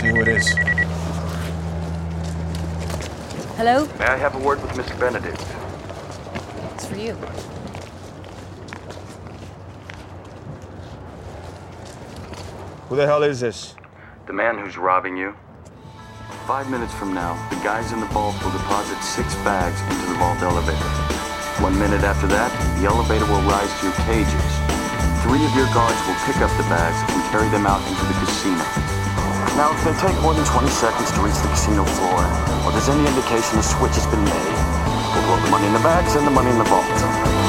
See who it is. Hello? May I have a word with Miss Benedict? It's for you. Who the hell is this? The man who's robbing you. 5 minutes from now, the guys in the vault will deposit 6 bags into the vault elevator. 1 minute after that, the elevator will rise to your cages. 3 of your guards will pick up the bags and carry them out into the casino. Now, if they take more than 20 seconds to reach the casino floor, or there's any indication a switch has been made, we'll blow the money in the bags and the money in the vault.